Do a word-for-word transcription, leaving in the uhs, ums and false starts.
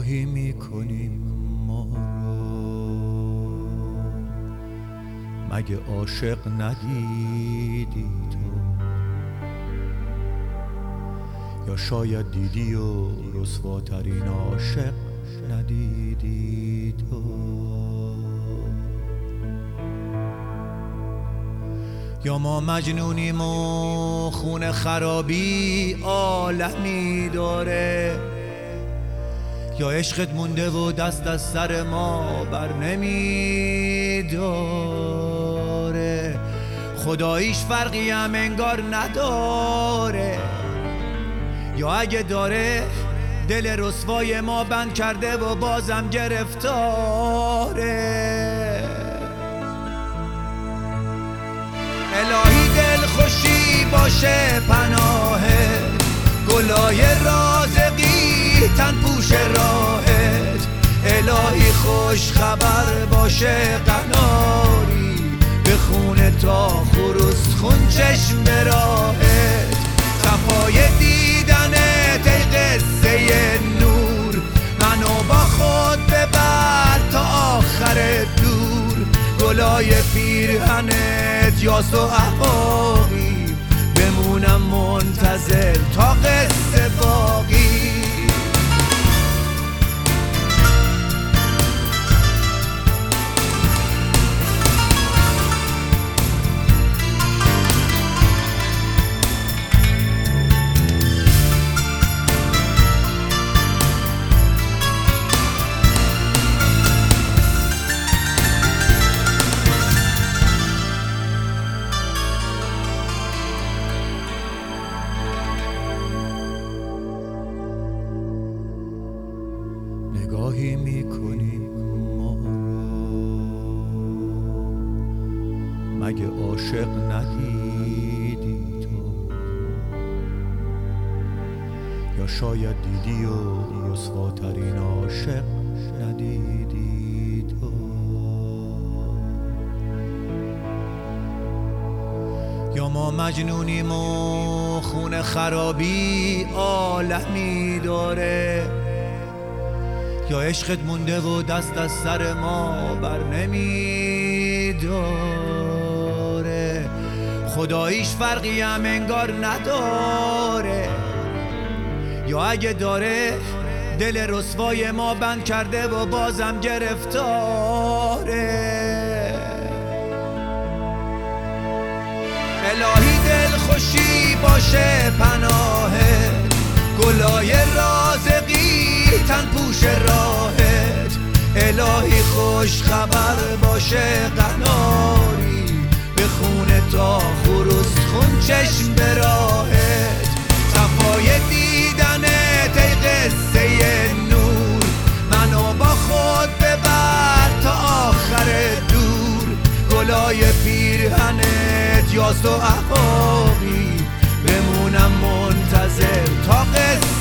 نگاهی میکنیم ما رو، مگه عاشق ندیدی تو؟ یا شاید دیدی و رسواترین عاشق ندیدی تو؟ یا ما مجنونیم و خون خرابی عالمی داره، یا عشقت مونده و دست از سر ما بر نمیداره. خداییش فرقی هم انگار نداره، یا اگه داره دل رسوای ما بند کرده و بازم گرفتاره. الهی دل خوشی باشه پناهت، گلای رازقی تن پوش راهت. الهی خوش خبر باشه قناری، به خونه تا خروس خون چشم به راهت. صفای دیدنت ای قصه نور، منو با خود ببر تا آخر دور. گلای پیرهنت یاس و احقاقی، بمونم منتظر تا قصه باقی. نگاهی میکنیم ما رو، مگه عاشق ندیدی تو؟ یا شاید دیدی و رسواترین عاشق ندیدی تو؟ یا ما مجنونیم و خون خرابی عالمی داره، یا عشقت مونده و دست از سر ما بر نمیداره. خداییش فرقی هم انگار نداره، یا اگه داره دل رسوای ما بند کرده و بازم گرفتاره. الهی دل خوشی باشه پناهت، گلای رازقی تن پوش راهت. الهی خوش خبر باشه قناری، به خونه تا خروس خون چشم به راهت. صفای دیدنت ای قصه نور، منو با خود ببر تا آخر دور. گلای پیرهنت یاس و احقاقی، بمونم منتظر تا قصه